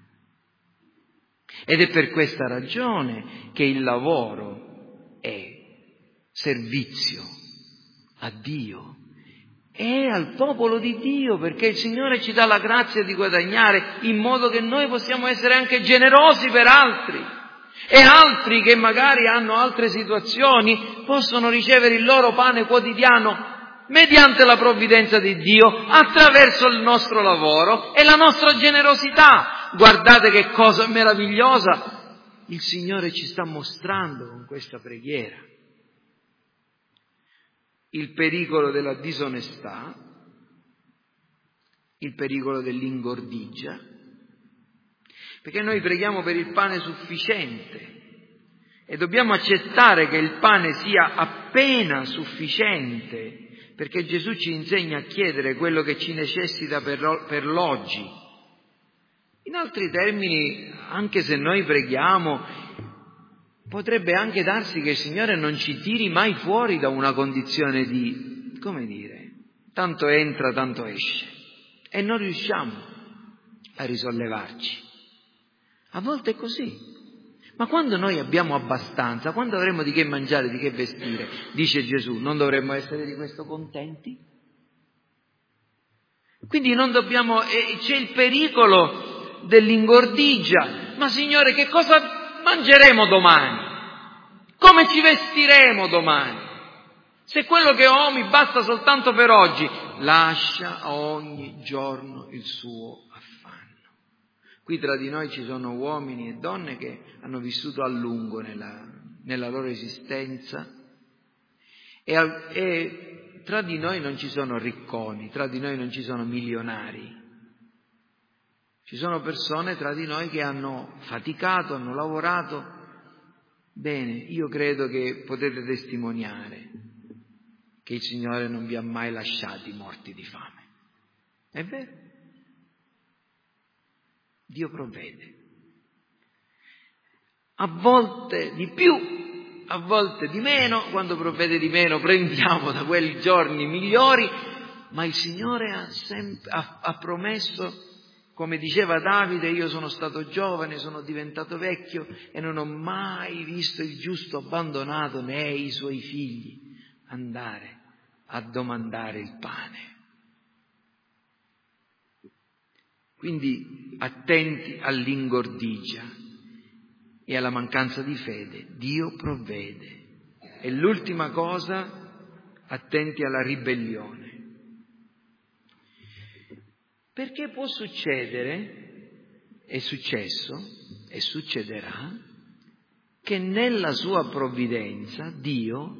Ed è per questa ragione che il lavoro è servizio a Dio e al popolo di Dio, perché il Signore ci dà la grazia di guadagnare in modo che noi possiamo essere anche generosi per altri, e altri che magari hanno altre situazioni possono ricevere il loro pane quotidiano mediante la provvidenza di Dio, attraverso il nostro lavoro e la nostra generosità. Guardate che cosa meravigliosa il Signore ci sta mostrando con questa preghiera. Il pericolo della disonestà, il pericolo dell'ingordigia, perché noi preghiamo per il pane sufficiente e dobbiamo accettare che il pane sia appena sufficiente, perché Gesù ci insegna a chiedere quello che ci necessita per, per l'oggi. In altri termini, anche se noi preghiamo, potrebbe anche darsi che il Signore non ci tiri mai fuori da una condizione di, come dire, tanto entra, tanto esce, e non riusciamo a risollevarci. A volte è così. Ma quando noi abbiamo abbastanza, quando avremo di che mangiare, di che vestire, dice Gesù, non dovremmo essere di questo contenti? Quindi non dobbiamo, eh, c'è il pericolo dell'ingordigia. Ma Signore, che cosa mangeremo domani? Come ci vestiremo domani? Se quello che ho mi basta soltanto per oggi, lascia ogni giorno il suo affanno. Qui tra di noi ci sono uomini e donne che hanno vissuto a lungo nella, nella loro esistenza e, e tra di noi non ci sono ricconi, tra di noi non ci sono milionari. Ci sono persone tra di noi che hanno faticato, hanno lavorato. Bene, io credo che potete testimoniare che il Signore non vi ha mai lasciati morti di fame. È vero? Dio provvede. A volte di più, a volte di meno. Quando provvede di meno prendiamo da quei giorni migliori, ma il Signore ha, sempre, ha, ha promesso, come diceva Davide, io sono stato giovane, sono diventato vecchio e non ho mai visto il giusto abbandonato né i suoi figli andare a domandare il pane. Quindi attenti all'ingordigia e alla mancanza di fede. Dio provvede. E l'ultima cosa, attenti alla ribellione. Perché può succedere, è successo e succederà, che nella sua provvidenza Dio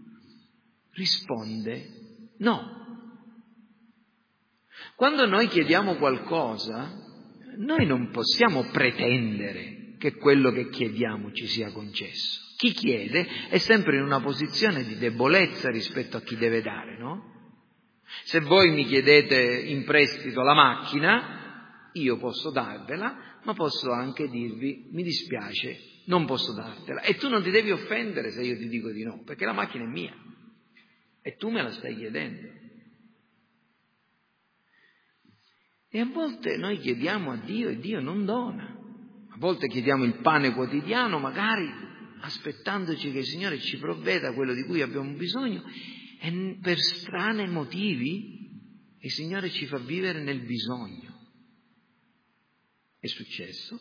risponde no. Quando noi chiediamo qualcosa, noi non possiamo pretendere che quello che chiediamo ci sia concesso. Chi chiede è sempre in una posizione di debolezza rispetto a chi deve dare, no? Se voi mi chiedete in prestito la macchina, io posso darvela, ma posso anche dirvi, mi dispiace, non posso dartela. E tu non ti devi offendere se io ti dico di no, perché la macchina è mia e tu me la stai chiedendo. E a volte noi chiediamo a Dio e Dio non dona. A volte chiediamo il pane quotidiano, magari aspettandoci che il Signore ci provveda quello di cui abbiamo bisogno, e per strani motivi il Signore ci fa vivere nel bisogno. È successo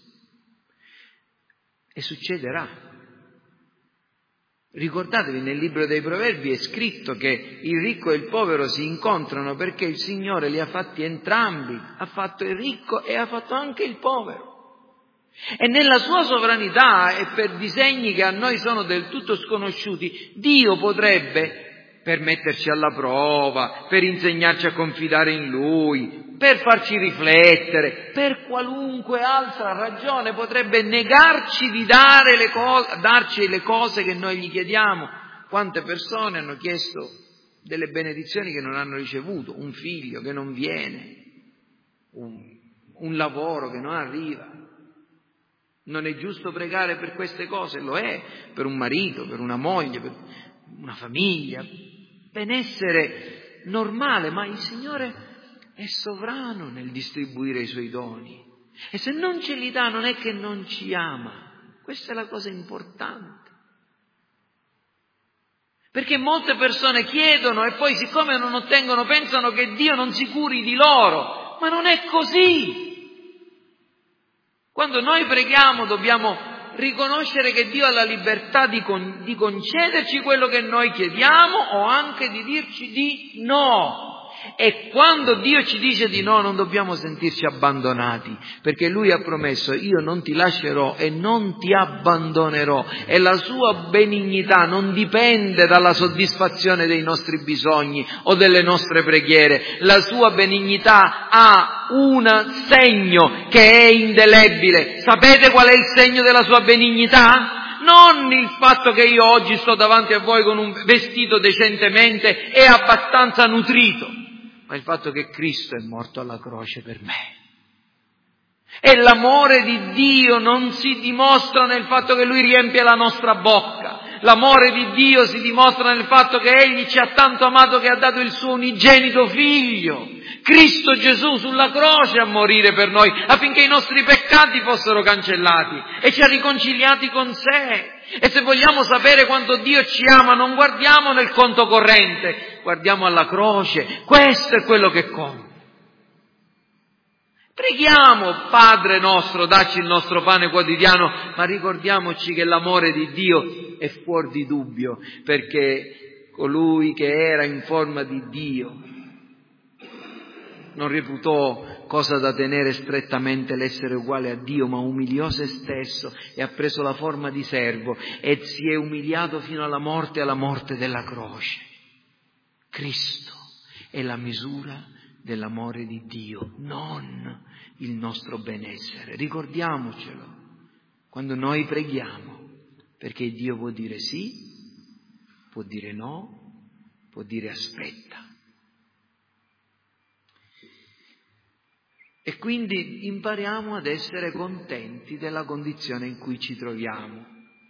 e succederà. Ricordatevi, nel libro dei Proverbi è scritto che il ricco e il povero si incontrano perché il Signore li ha fatti entrambi, ha fatto il ricco e ha fatto anche il povero. E nella sua sovranità e per disegni che a noi sono del tutto sconosciuti, Dio potrebbe, per metterci alla prova, per insegnarci a confidare in Lui, per farci riflettere, per qualunque altra ragione, potrebbe negarci di dare le cose, darci le cose che noi gli chiediamo. Quante persone hanno chiesto delle benedizioni che non hanno ricevuto, un figlio che non viene, un, un lavoro che non arriva. Non è giusto pregare per queste cose? Lo è, per un marito, per una moglie, per una famiglia, benessere normale, ma il Signore è sovrano nel distribuire i Suoi doni. E se non ce li dà non è che non ci ama, questa è la cosa importante. Perché molte persone chiedono e poi siccome non ottengono pensano che Dio non si curi di loro, ma non è così. Quando noi preghiamo dobbiamo riconoscere che Dio ha la libertà di, con, di concederci quello che noi chiediamo o anche di dirci di no. E quando Dio ci dice di no non dobbiamo sentirci abbandonati, perché Lui ha promesso io non ti lascerò e non ti abbandonerò, e la sua benignità non dipende dalla soddisfazione dei nostri bisogni o delle nostre preghiere. La sua benignità ha un segno che è indelebile. Sapete qual è il segno della sua benignità? Non il fatto che io oggi sto davanti a voi con un vestito decentemente e abbastanza nutrito, ma il fatto che Cristo è morto alla croce per me. E l'amore di Dio non si dimostra nel fatto che Lui riempie la nostra bocca. L'amore di Dio si dimostra nel fatto che Egli ci ha tanto amato che ha dato il suo unigenito Figlio, Cristo Gesù, sulla croce a morire per noi, affinché i nostri peccati fossero cancellati e ci ha riconciliati con sé. E se vogliamo sapere quanto Dio ci ama, non guardiamo nel conto corrente, guardiamo alla croce. Questo è quello che conta. Preghiamo, Padre nostro, dacci il nostro pane quotidiano, ma ricordiamoci che l'amore di Dio è fuori di dubbio, perché colui che era in forma di Dio non reputò cosa da tenere strettamente l'essere uguale a Dio, ma umiliò se stesso e ha preso la forma di servo e si è umiliato fino alla morte, alla morte della croce. Cristo è la misura dell'amore di Dio, non il nostro benessere. Ricordiamocelo quando noi preghiamo, perché Dio può dire sì, può dire no, può dire aspetta. E quindi impariamo ad essere contenti della condizione in cui ci troviamo.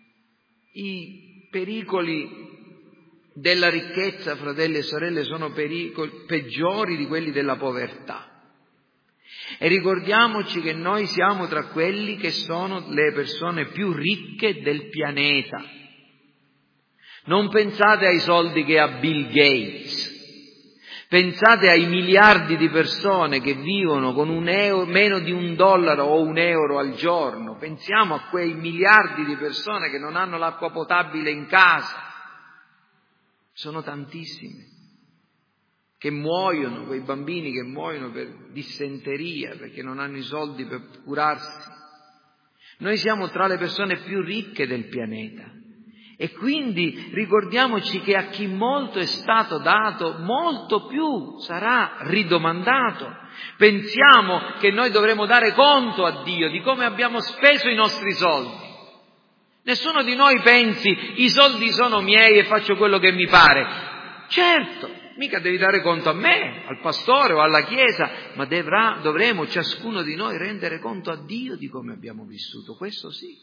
I pericoli della ricchezza, fratelli e sorelle, sono pericoli peggiori di quelli della povertà. E ricordiamoci che noi siamo tra quelli che sono le persone più ricche del pianeta. Non pensate ai soldi che ha Bill Gates. Pensate ai miliardi di persone che vivono con un euro, meno di un dollaro o un euro al giorno. Pensiamo a quei miliardi di persone che non hanno l'acqua potabile in casa. Sono tantissimi. Che muoiono, quei bambini che muoiono per dissenteria, perché non hanno i soldi per curarsi. Noi siamo tra le persone più ricche del pianeta e quindi ricordiamoci che a chi molto è stato dato, molto più sarà ridomandato. Pensiamo che noi dovremo dare conto a Dio di come abbiamo speso i nostri soldi. Nessuno di noi pensi i soldi sono miei e faccio quello che mi pare. Certo, mica devi dare conto a me, al pastore o alla chiesa, ma dovrà, dovremo ciascuno di noi rendere conto a Dio di come abbiamo vissuto, questo sì.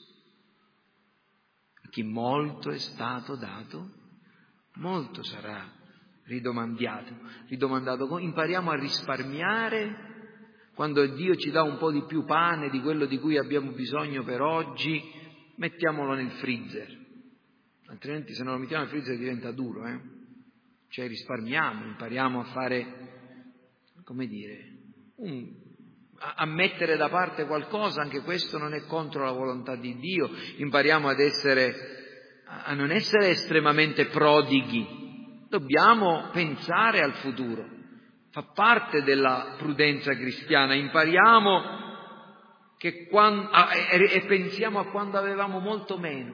A chi molto è stato dato, molto sarà ridomandato. ridomandato. Impariamo a risparmiare quando Dio ci dà un po' di più pane di quello di cui abbiamo bisogno per oggi. Mettiamolo nel freezer, altrimenti se non lo mettiamo nel freezer diventa duro, eh? Cioè risparmiamo, impariamo a fare, come dire, un, a, a mettere da parte qualcosa, anche questo non è contro la volontà di Dio, impariamo ad essere, a non essere estremamente prodighi, dobbiamo pensare al futuro, fa parte della prudenza cristiana, impariamo Che quando, e, e pensiamo a quando avevamo molto meno.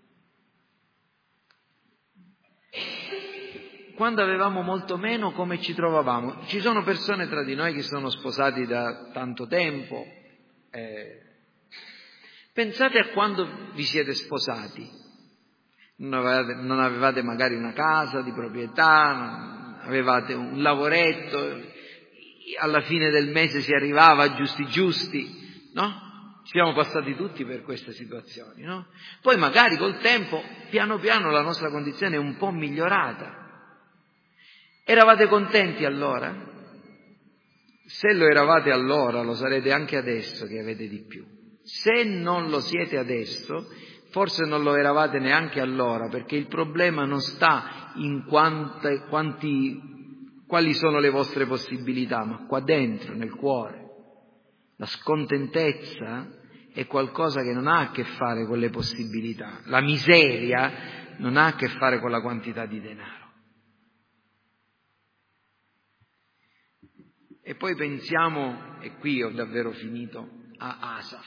Quando avevamo molto meno, come ci trovavamo? Ci sono persone tra di noi che sono sposati da tanto tempo. Eh, pensate a quando vi siete sposati. Non avevate, non avevate magari una casa di proprietà, non avevate un lavoretto, alla fine del mese si arrivava giusti giusti. No? Siamo passati tutti per queste situazioni, no? Poi magari col tempo, piano piano, la nostra condizione è un po' migliorata. Eravate contenti allora? Se lo eravate allora, lo sarete anche adesso che avete di più. Se non lo siete adesso, forse non lo eravate neanche allora, perché il problema non sta in quante, quanti, quali sono le vostre possibilità, ma qua dentro, nel cuore. La scontentezza è qualcosa che non ha a che fare con le possibilità. La miseria non ha a che fare con la quantità di denaro. E poi pensiamo, e qui ho davvero finito, a Asaf.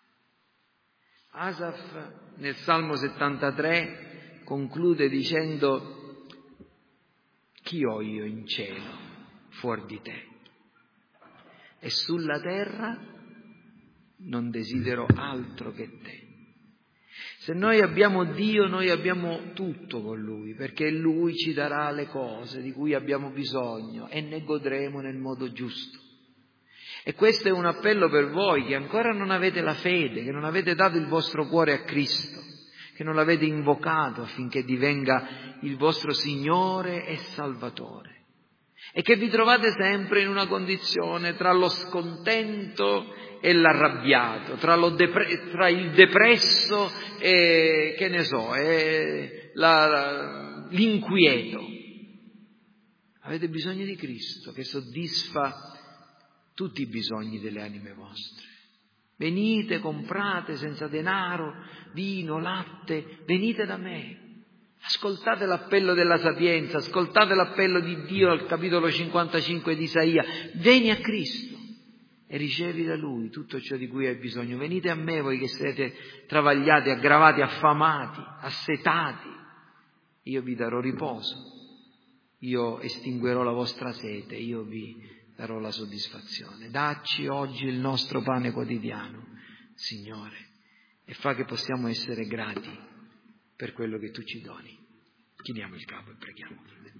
Asaf nel Salmo settantatré conclude dicendo: chi ho io in cielo fuor di te? E sulla terra non desidero altro che te. Se noi abbiamo Dio, noi abbiamo tutto con Lui, perché Lui ci darà le cose di cui abbiamo bisogno e ne godremo nel modo giusto. E questo è un appello per voi che ancora non avete la fede, che non avete dato il vostro cuore a Cristo, che non l'avete invocato affinché divenga il vostro Signore e Salvatore. E che vi trovate sempre in una condizione tra lo scontento e l'arrabbiato, tra, lo depre- tra il depresso e, che ne so, e la, l'inquieto. Avete bisogno di Cristo che soddisfa tutti i bisogni delle anime vostre. Venite, comprate senza denaro, vino, latte, venite da me. Ascoltate l'appello della sapienza, ascoltate l'appello di Dio al capitolo cinquantacinque di Isaia. Vieni a Cristo e ricevi da Lui tutto ciò di cui hai bisogno. Venite a me voi che siete travagliati, aggravati, affamati, assetati. Io vi darò riposo, io estinguerò la vostra sete, io vi darò la soddisfazione. Dacci oggi il nostro pane quotidiano, Signore, e fa che possiamo essere grati per quello che tu ci doni. Chiniamo il capo e preghiamo.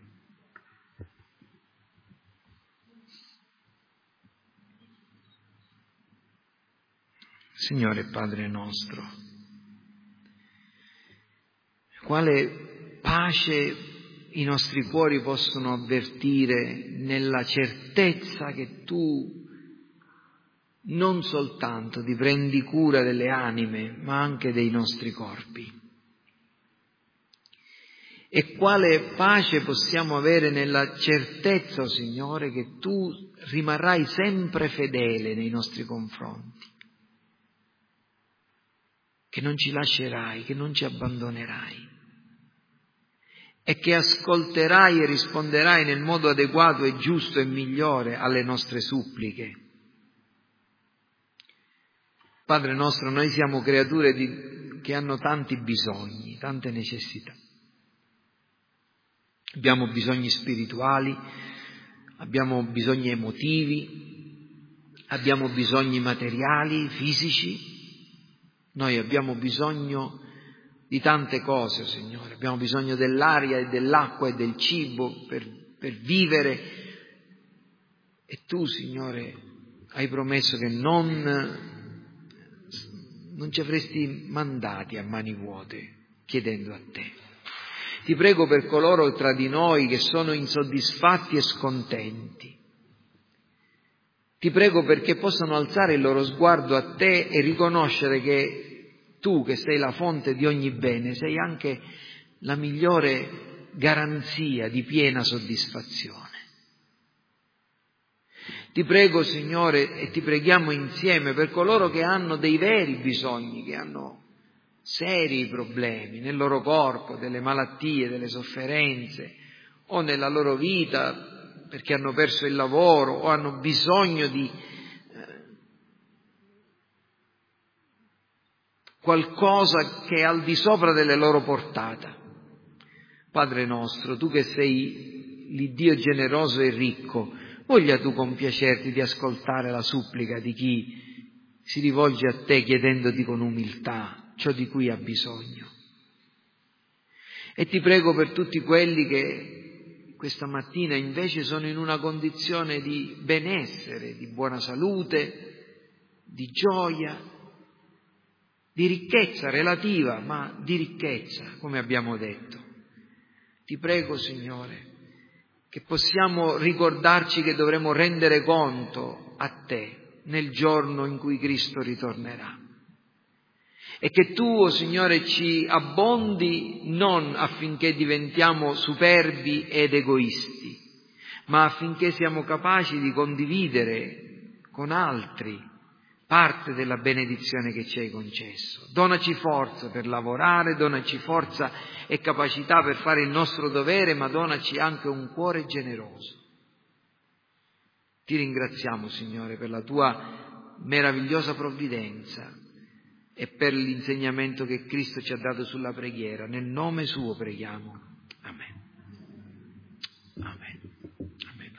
Signore Padre nostro, quale pace i nostri cuori possono avvertire nella certezza che tu non soltanto ti prendi cura delle anime, ma anche dei nostri corpi. E quale pace possiamo avere nella certezza, oh Signore, che tu rimarrai sempre fedele nei nostri confronti, che non ci lascerai, che non ci abbandonerai e che ascolterai e risponderai nel modo adeguato e giusto e migliore alle nostre suppliche. Padre nostro, noi siamo creature di, che hanno tanti bisogni, tante necessità. Abbiamo bisogni spirituali, abbiamo bisogni emotivi, abbiamo bisogni materiali, fisici. Noi abbiamo bisogno di tante cose, Signore. Abbiamo bisogno dell'aria e dell'acqua e del cibo per, per vivere. E Tu, Signore, hai promesso che non, non ci avresti mandati a mani vuote, chiedendo a Te. Ti prego per coloro tra di noi che sono insoddisfatti e scontenti. Ti prego perché possano alzare il loro sguardo a Te e riconoscere che Tu, che sei la fonte di ogni bene, sei anche la migliore garanzia di piena soddisfazione. Ti prego, Signore, e ti preghiamo insieme per coloro che hanno dei veri bisogni, che hanno seri problemi nel loro corpo, delle malattie, delle sofferenze, o nella loro vita perché hanno perso il lavoro o hanno bisogno di eh, qualcosa che è al di sopra delle loro portata. Padre nostro, Tu che sei l'Iddio generoso e ricco, voglia Tu compiacerti di ascoltare la supplica di chi si rivolge a Te chiedendoti con umiltà ciò di cui ha bisogno. E Ti prego per tutti quelli che questa mattina invece sono in una condizione di benessere, di buona salute, di gioia, di ricchezza relativa, ma di ricchezza, come abbiamo detto. Ti prego, Signore, che possiamo ricordarci che dovremo rendere conto a Te nel giorno in cui Cristo ritornerà. E che Tu, oh Signore, ci abbondi non affinché diventiamo superbi ed egoisti, ma affinché siamo capaci di condividere con altri parte della benedizione che ci hai concesso. Donaci forza per lavorare, donaci forza e capacità per fare il nostro dovere, ma donaci anche un cuore generoso. Ti ringraziamo, Signore, per la Tua meravigliosa provvidenza e per l'insegnamento che Cristo ci ha dato sulla preghiera. Nel nome Suo preghiamo. Amen. Amen.